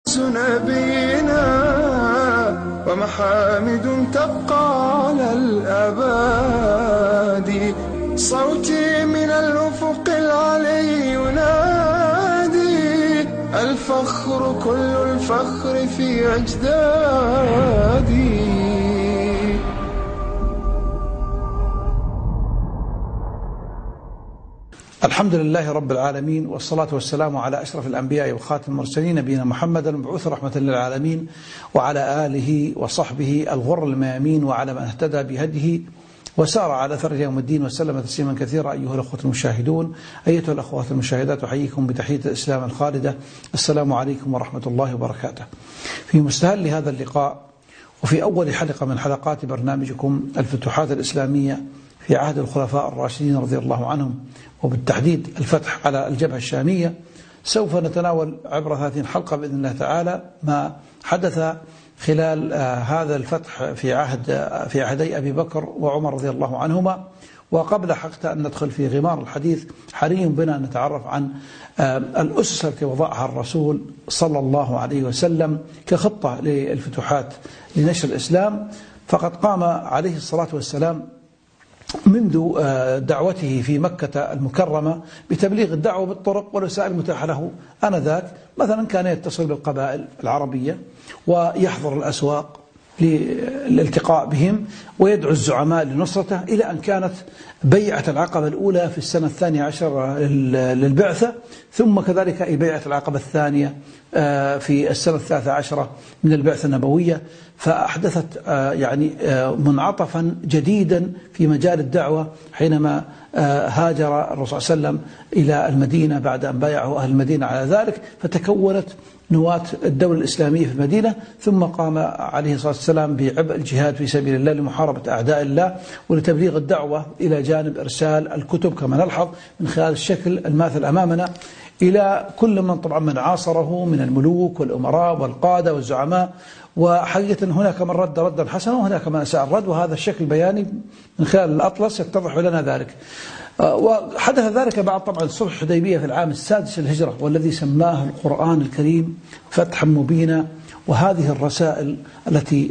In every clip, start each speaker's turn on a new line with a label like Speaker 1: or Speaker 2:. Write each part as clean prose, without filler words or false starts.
Speaker 1: نبينا ومحامد تبقى على الأباد. صوتي من الأفق العلي ينادي الفخر كل الفخر في أجدادي.
Speaker 2: الحمد لله رب العالمين، والصلاة والسلام على أشرف الأنبياء وخاتم المرسلين نبينا محمد المبعوث رحمة للعالمين، وعلى آله وصحبه الغر الميامين، وعلى من اهتدى بهديه وسار على أثره يوم الدين وسلم تسليما كثيرا. أيها الأخوة المشاهدون، أيتها الأخوات المشاهدات، أحييكم بتحية الإسلام الخالدة، السلام عليكم ورحمة الله وبركاته. في مستهل هذا اللقاء وفي أول حلقة من حلقات برنامجكم الفتوحات الإسلامية في عهد الخلفاء الراشدين رضي الله عنهم، وبالتحديد الفتح على الجبهة الشامية، سوف نتناول عبر 30 حلقة بإذن الله تعالى ما حدث خلال هذا الفتح في عهدي أبي بكر وعمر رضي الله عنهما. وقبل حتى أن ندخل في غمار الحديث، حري بنا أن نتعرف عن الأسس التي وضعها الرسول صلى الله عليه وسلم كخطة للفتوحات لنشر الإسلام. فقد قام عليه الصلاة والسلام منذ دعوته في مكة المكرمة بتبليغ الدعوة بالطرق والوسائل المتاحة له آنذاك. مثلا كان يتصل بالقبائل العربية ويحضر الأسواق للالتقاء بهم ويدعو الزعماء لنصرته، إلى أن كانت بيعة العقبة الأولى في السنة 12 للبعثة، ثم كذلك بيعة العقبة الثانية في السنة 13 من البعثة النبوية. فأحدثت منعطفا جديدا في مجال الدعوة حينما هاجر الرسول صلى الله عليه وسلم إلى المدينة بعد أن بايعه أهل المدينة على ذلك، فتكونت نواة الدولة الإسلامية في المدينة. ثم قام عليه الصلاة والسلام بعبء الجهاد في سبيل الله لمحاربة أعداء الله ولتبليغ الدعوة، إلى جانب إرسال الكتب كما نلحظ من خلال الشكل الماثل أمامنا إلى كل من طبعا من عاصره من الملوك والأمراء والقادة والزعماء. وحقيقة هناك من رد ردا حسنا وهناك من أساء الرد، وهذا الشكل بياني من خلال الأطلس يتضح لنا ذلك. وحدث ذلك بعد طبعا صلح الحديبية في العام 6 للهجرة، والذي سماه القرآن الكريم فتحا مبينا. وهذه الرسائل التي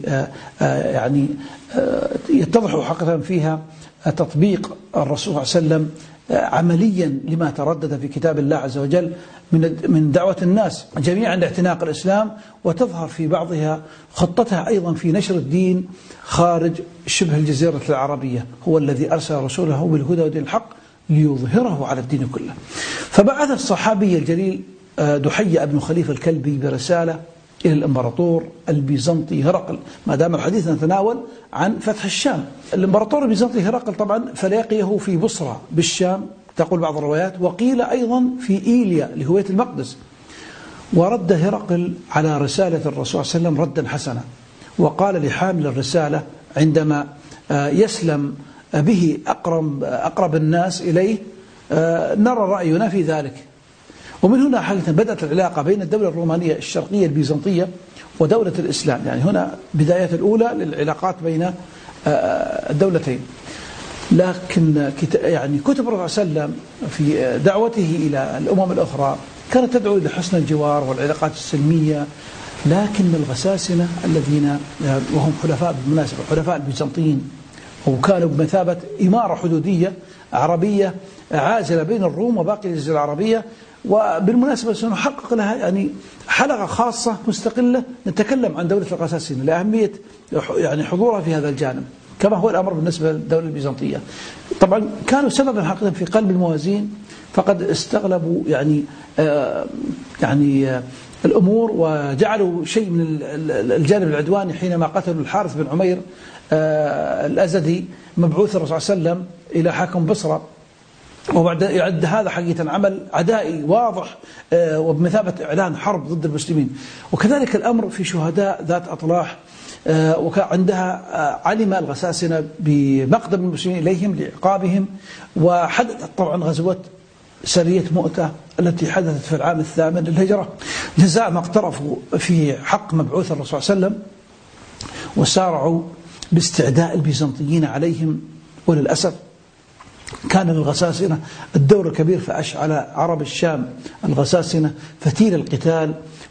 Speaker 2: يتضح حقيقة فيها تطبيق الرسول صلى الله عليه وسلم عمليا لما تردد في كتاب الله عز وجل من دعوة الناس جميعا لاعتناق الإسلام، وتظهر في بعضها خطتها أيضا في نشر الدين خارج شبه الجزيرة العربية. هو الذي أرسل رسوله بالهدى ودين الحق ليظهره على الدين كله. فبعث الصحابي الجليل دحية بن خليفة الكلبي برسالة إلى الإمبراطور البيزنطي هرقل، ما دام الحديث نتناول عن فتح الشام. الإمبراطور البيزنطي هرقل طبعا فليقيه في بصرة بالشام تقول بعض الروايات، وقيل أيضا في إيليا لهوية المقدس. ورد هرقل على رسالة الرسول صلى الله عليه وسلم ردا حسنا، وقال لحامل الرسالة عندما يسلم به أقرب الناس إليه: نرى رأينا في ذلك. ومن هنا حقيقة بدأت العلاقة بين الدولة الرومانية الشرقية البيزنطية ودولة الإسلام، يعني هنا بداية الأولى للعلاقات بين الدولتين. لكن كتب الرسول صلى الله عليه وسلم في دعوته إلى الأمم الأخرى كانت تدعو إلى حسن الجوار والعلاقات السلمية، لكن الغساسنة الذين وهم حلفاء بالمناسبة حلفاء البيزنطيين، وكانوا بمثابة إمارة حدودية عربية عازلة بين الروم وباقي الجزيرة العربية. وبالمناسبة سنحقق لها حلقة خاصة مستقلة نتكلم عن دولة الغساسنة لأهمية حضورها في هذا الجانب، كما هو الأمر بالنسبة للدولة البيزنطية. طبعا كانوا سببا حقيقة في قلب الموازين، فقد استغلبوا الأمور وجعلوا شيء من الجانب العدواني حينما قتلوا الحارث بن عمير الأزدي مبعوث الرسول صلى الله عليه وسلم إلى حاكم بصرة. وبعد يعد هذا حقيقة عمل عدائي واضح وبمثابة إعلان حرب ضد المسلمين. وكذلك الأمر في شهداء ذات أطلاح، وعندها علم الغساسنة بمقدم المسلمين إليهم لعقابهم. وحدثت طبعا غزوة سرية مؤتة التي حدثت في العام 8 للهجرة جزاء ما اقترفوا في حق مبعوث الرسول صلى الله عليه وسلم، وسارعوا باستعداء البيزنطيين عليهم. وللأسف كان للغساسنة الدور الكبير، فأشعل عرب الشام الغساسنة فتيل القتال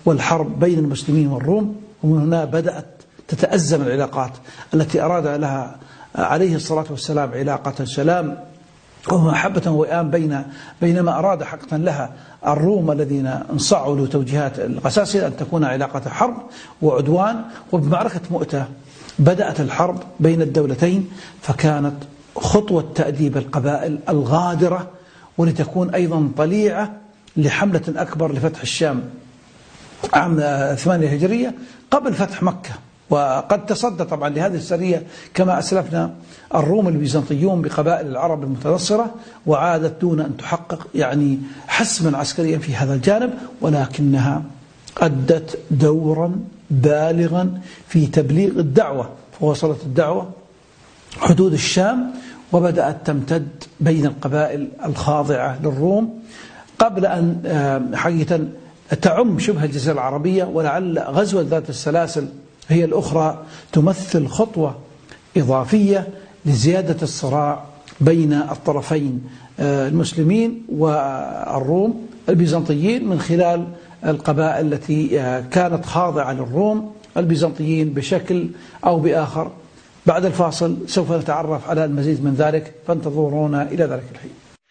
Speaker 2: والحرب بين المسلمين والروم، ومن هنا بدأت تتأزم العلاقات التي أراد لها عليه الصلاة والسلام علاقة سلام ومحبة وإيام بينما أراد حقا لها الروم الذين انصاعوا له توجيهات القساسنة أن تكون علاقة حرب وعدوان. وبمعركة مؤتة بدأت الحرب بين الدولتين، فكانت خطوة تأديب القبائل الغادرة، ولتكون أيضا طليعة لحملة أكبر لفتح الشام عام 8 هجرية قبل فتح مكة. وقد تصدى طبعا لهذه السرية كما أسلفنا الروم البيزنطيون بقبائل العرب المتنصرة، وعادت دون أن تحقق يعني حسما عسكريا في هذا الجانب، ولكنها أدت دورا بالغا في تبليغ الدعوة، فوصلت الدعوة حدود الشام وبدأت تمتد بين القبائل الخاضعة للروم قبل أن حقيقة تعم شبه الجزيرة العربية. ولعل غزوة ذات السلاسل هي الأخرى تمثل خطوة إضافية لزيادة الصراع بين الطرفين المسلمين والروم البيزنطيين من خلال القبائل التي كانت خاضعة للروم البيزنطيين بشكل أو بآخر. بعد الفاصل سوف نتعرف على المزيد من ذلك، فانتظرونا إلى ذلك الحين.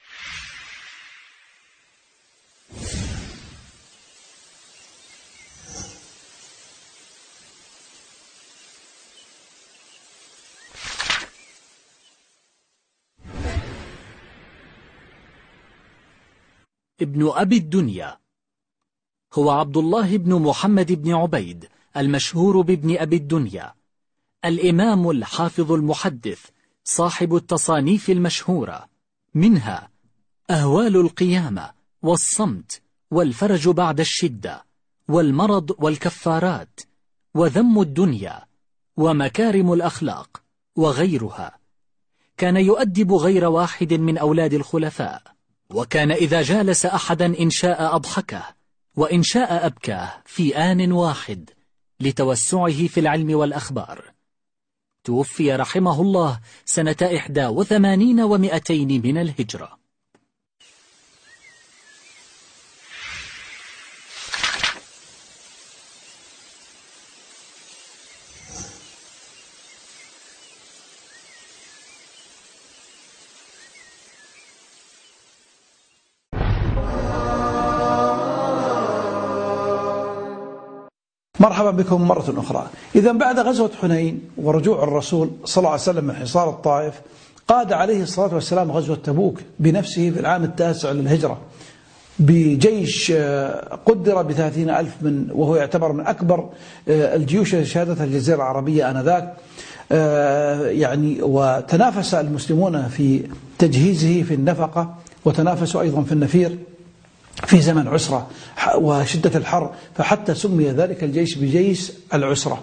Speaker 3: ابن أبي الدنيا هو عبد الله بن محمد بن عبيد المشهور بابن أبي الدنيا، الإمام الحافظ المحدث صاحب التصانيف المشهورة، منها أهوال القيامة والصمت والفرج بعد الشدة والمرض والكفارات وذم الدنيا ومكارم الأخلاق وغيرها. كان يؤدب غير واحد من أولاد الخلفاء، وكان إذا جالس أحدا إن شاء أضحكه وإن شاء أبكاه في آن واحد لتوسعه في العلم والأخبار. توفي رحمه الله سنة 81 و200 من الهجرة.
Speaker 2: مرحبا بكم مرة أخرى. إذا بعد غزوة حنين ورجوع الرسول صلى الله عليه وسلم من حصار الطائف، قاد عليه الصلاة والسلام غزوة تبوك بنفسه في العام 9 للهجرة بجيش قدر ب30,000 وهو يعتبر من أكبر الجيوش التي شهدتها الجزيرة العربية آنذاك. يعني وتنافس المسلمون في تجهيزه في النفقة، وتنافسوا أيضا في النفير في زمن عسرة وشدة الحر، فحتى سمي ذلك الجيش بجيش العسرة.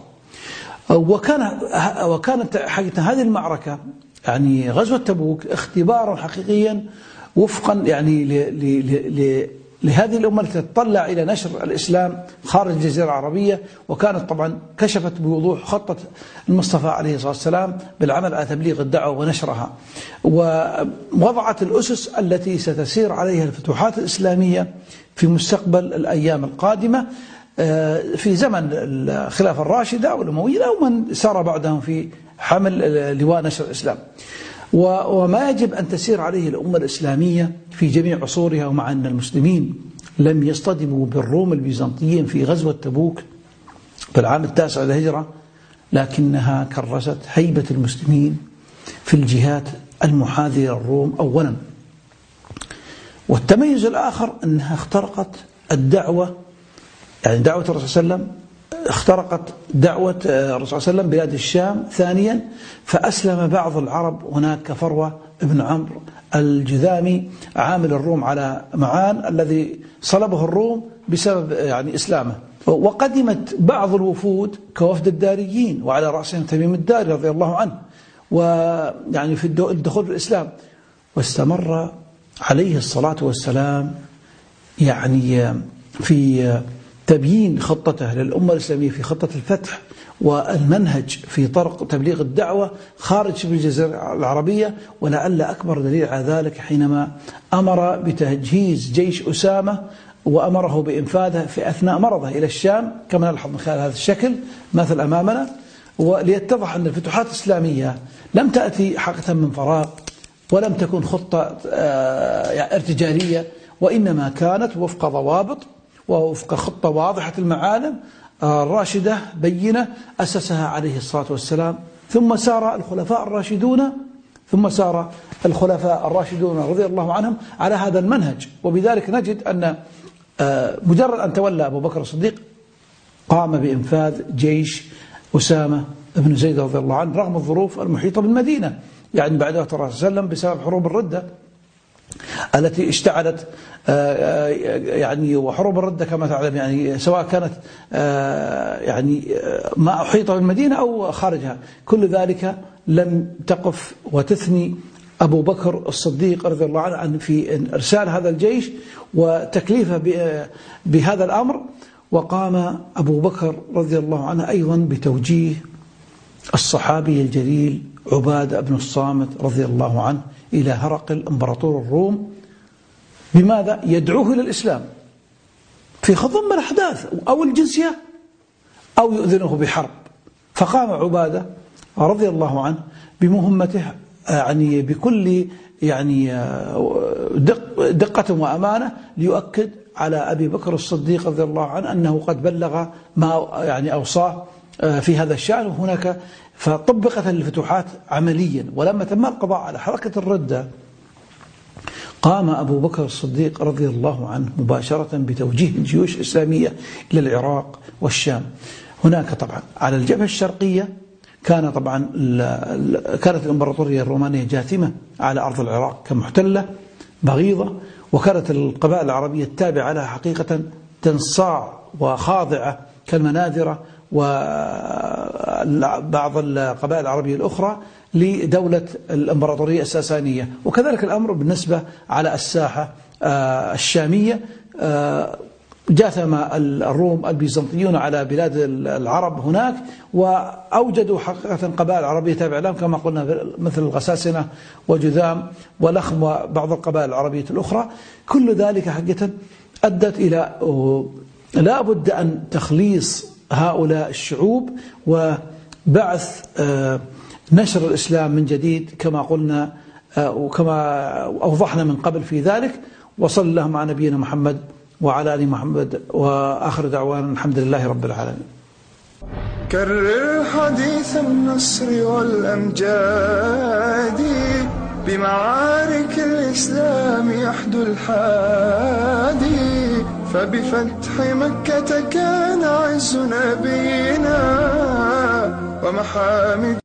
Speaker 2: وكانت حقيقة هذه المعركة يعني غزوة تبوك اختبارا حقيقيا وفقا يعني لهذه الأمة التي تطلع إلى نشر الإسلام خارج الجزيرة العربية، وكانت طبعا كشفت بوضوح خطة المصطفى عليه الصلاة والسلام بالعمل على تبليغ الدعوة ونشرها، ووضعت الأسس التي ستسير عليها الفتوحات الإسلامية في مستقبل الأيام القادمة في زمن الخلافة الراشدة والأموية ومن سار بعدهم في حمل لواء نشر الإسلام، وما يجب أن تسير عليه الأمة الإسلامية في جميع عصورها. ومع أن المسلمين لم يصطدموا بالروم البيزنطيين في غزوة تبوك في العام 9 للهجرة، لكنها كرست هيبة المسلمين في الجهات المحاذية للروم أولا. والتميز الآخر أنها اخترقت الدعوة، يعني دعوة الرسول صلى الله عليه وسلم اخترقت دعوة الرسول صلى الله عليه وسلم بلاد الشام ثانيا، فأسلم بعض العرب هناك كفروة ابن عمرو الجذامي عامل الروم على معان الذي صلبه الروم بسبب يعني إسلامه. وقدمت بعض الوفود كوفد الداريين وعلى رأسهم تميم الداري رضي الله عنه، ويعني في الدخول في الإسلام. واستمر عليه الصلاة والسلام يعني في تبيين خطته للأمة الإسلامية في خطة الفتح والمنهج في طرق تبليغ الدعوة خارج الجزيرة العربية. ولعل أكبر دليل على ذلك حينما أمر بتجهيز جيش أسامة وأمره بإنفاذه في أثناء مرضه إلى الشام كما نلحظ من خلال هذا الشكل مثل أمامنا. وليتضح أن الفتوحات الإسلامية لم تأتي حقيقة من فراغ، ولم تكن خطة ارتجالية، وإنما كانت وفق ضوابط ووفق خطة واضحة المعالم راشدة بينة أسسها عليه الصلاة والسلام. ثم سار الخلفاء الراشدون رضي الله عنهم على هذا المنهج. وبذلك نجد أن مجرد أن تولى أبو بكر الصديق قام بإنفاذ جيش أسامة بن زيد رضي الله عنه رغم الظروف المحيطة بالمدينة، يعني بعد وفاة الرسول صلى الله عليه وسلم بسبب حروب الردة التي اشتعلت، يعني وحروب الردة كما تعلم يعني سواء كانت يعني ما أحيط بالمدينة أو خارجها، كل ذلك لم تقف وتثني أبو بكر الصديق رضي الله عنه في إرسال هذا الجيش وتكليفه بهذا الأمر. وقام أبو بكر رضي الله عنه أيضا بتوجيه الصحابي الجليل عبادة بن الصامت رضي الله عنه إلى هرقل إمبراطور الروم، بماذا؟ يدعوه إلى الإسلام في خضم الأحداث أو الجزية أو يؤذنه بحرب. فقام عبادة رضي الله عنه بمهمته يعني بكل يعني دقة وأمانة ليؤكد على أبي بكر الصديق رضي الله عنه أنه قد بلغ ما يعني أوصاه في هذا الشأن. وهناك فطبقت الفتوحات عمليا. ولما تم القضاء على حركة الردة قام أبو بكر الصديق رضي الله عنه مباشرة بتوجيه الجيوش الإسلامية إلى العراق والشام. هناك طبعا على الجبهة الشرقية كانت الإمبراطورية الرومانية جاثمة على أرض العراق كمحتلة بغيضة، وكانت القبائل العربية التابعة لها حقيقة تنصاع وخاضعة كالمناذرة وبعض القبائل العربية الأخرى لدولة الإمبراطورية الساسانية. وكذلك الأمر بالنسبة على الساحة الشامية، جاثم الروم البيزنطيون على بلاد العرب هناك وأوجدوا حقيقة قبائل عربية تابعة لهم كما قلنا مثل الغساسنة وجذام ولخم وبعض القبائل العربية الأخرى. كل ذلك حقيقة أدت إلى لا بد أن تخليص هؤلاء الشعوب وبعث نشر الإسلام من جديد كما قلنا وكما أوضحنا من قبل في ذلك. وصلى اللهم على نبينا محمد وعلى آل محمد، وآخر دعوانا الحمد لله رب العالمين.
Speaker 1: كرر حديث النصر والأمجاد بمعارك الإسلام يحدو الحادي، فبفتح مكة كان عز نبينا ومحامد